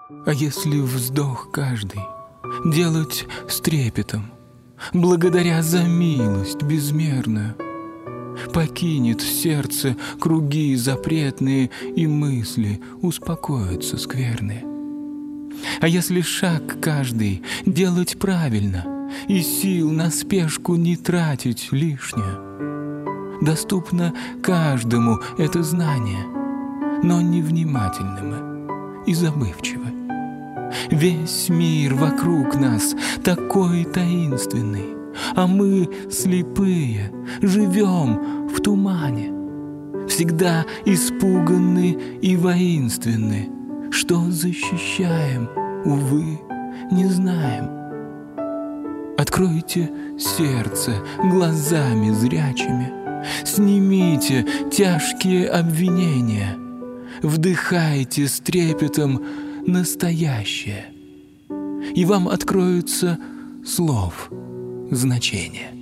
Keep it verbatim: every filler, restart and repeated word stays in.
А если вздох каждый делать с трепетом, благодаря за милость безмерную, покинет сердце круги запретные, и мысли успокоятся скверные. А если шаг каждый делать правильно, и сил на спешку не тратить лишнюю, доступно каждому это знание, но невнимательным и забывчивым. Весь мир вокруг нас такой таинственный, а мы, слепые, живем в тумане, всегда испуганны и воинственны. Что защищаем, увы, не знаем. Откройте сердце глазами зрячими, снимите тяжкие обвинения, вдыхайте с трепетом настоящее, и вам откроются слов значения.